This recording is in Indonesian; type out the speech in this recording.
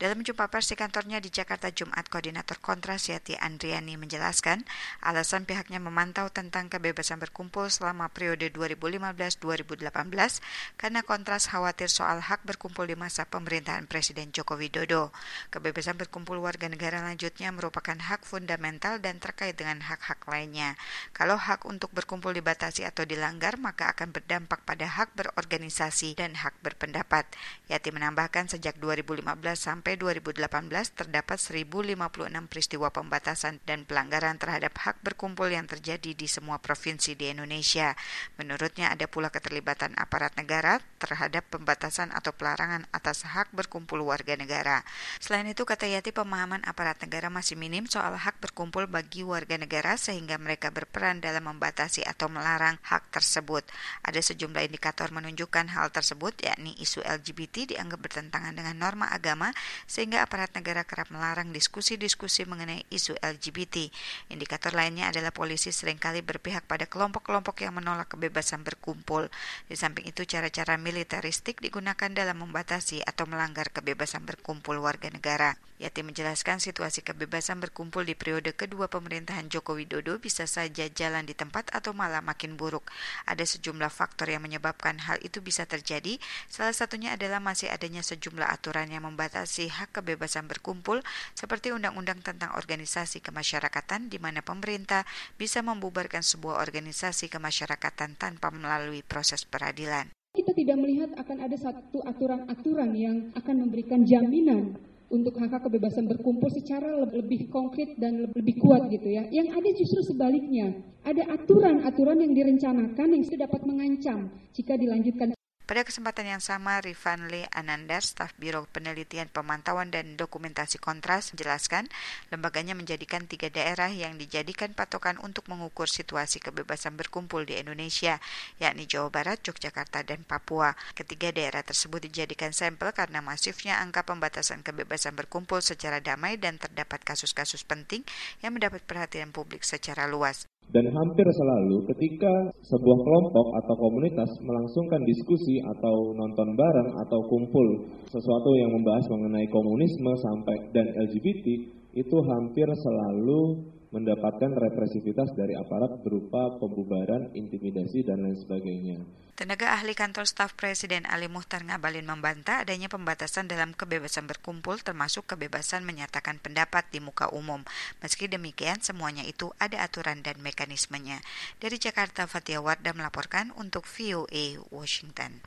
Dalam jumpa pers di kantornya di Jakarta Jumat, Koordinator Kontras Yati Andriani menjelaskan alasan pihaknya memantau tentang kebebasan berkumpul selama periode 2015-2018 karena Kontras khawatir soal hak berkumpul di masa pemerintahan Presiden Joko Widodo. Kebebasan berkumpul warga negara lanjutnya merupakan hak fundamental dan terkait dengan hak-hak lainnya. Kalau hak untuk berkumpul dibatasi atau dilanggar, maka akan berdampak pada hak berorganisasi dan hak berpendapat. Yati menambahkan sejak 2015 sampai 2018 terdapat 1.056 peristiwa pembatasan dan pelanggaran terhadap hak berkumpul yang terjadi di semua provinsi di Indonesia. Menurutnya ada pula keterlibatan aparat negara terhadap pembatasan atau pelarangan atas hak berkumpul warga negara. Selain itu, kata Yati, pemahaman aparat negara masih minim soal hak berkumpul bagi warga negara sehingga mereka berperan dalam membatasi atau melarang hak tersebut. Ada sejumlah indikator menunjukkan hal tersebut, yakni isu LGBT dianggap bertentangan dengan norma agama sehingga aparat negara kerap melarang diskusi-diskusi mengenai isu LGBT. Indikator lainnya adalah polisi seringkali berpihak pada kelompok-kelompok yang menolak kebebasan berkumpul. Di samping itu, cara-cara militeristik digunakan dalam membatasi atau melanggar kebebasan berkumpul warga negara. Yati menjelaskan situasi kebebasan berkumpul di periode kedua pemerintahan Joko Widodo bisa saja jalan di tempat atau malah makin buruk. Ada sejumlah faktor yang menyebabkan hal itu bisa terjadi. Salah satunya adalah masih adanya sejumlah aturan yang membatasi hak kebebasan berkumpul seperti Undang-Undang tentang Organisasi Kemasyarakatan di mana pemerintah bisa membubarkan sebuah organisasi kemasyarakatan tanpa melalui proses peradilan. Kita tidak melihat akan ada satu aturan-aturan yang akan memberikan jaminan untuk hak kebebasan berkumpul secara lebih konkret dan lebih kuat gitu ya. Yang ada justru sebaliknya. Ada aturan-aturan yang direncanakan yang dapat mengancam jika dilanjutkan. Pada kesempatan yang sama, Rifanli Anandar, staf Biro Penelitian Pemantauan dan Dokumentasi Kontras, menjelaskan lembaganya menjadikan 3 daerah yang dijadikan patokan untuk mengukur situasi kebebasan berkumpul di Indonesia, yakni Jawa Barat, Yogyakarta, dan Papua. Ketiga daerah tersebut dijadikan sampel karena masifnya angka pembatasan kebebasan berkumpul secara damai dan terdapat kasus-kasus penting yang mendapat perhatian publik secara luas. Dan hampir selalu ketika sebuah kelompok atau komunitas melangsungkan diskusi atau nonton bareng atau kumpul sesuatu yang membahas mengenai komunisme sampai dan LGBT, itu hampir selalu mendapatkan represivitas dari aparat berupa pembubaran, intimidasi, dan lain sebagainya. Tenaga ahli kantor staf Presiden Ali Muchtar Ngabalin membantah adanya pembatasan dalam kebebasan berkumpul termasuk kebebasan menyatakan pendapat di muka umum. Meski demikian, semuanya itu ada aturan dan mekanismenya. Dari Jakarta, Fatia Wardah melaporkan untuk VOA Washington.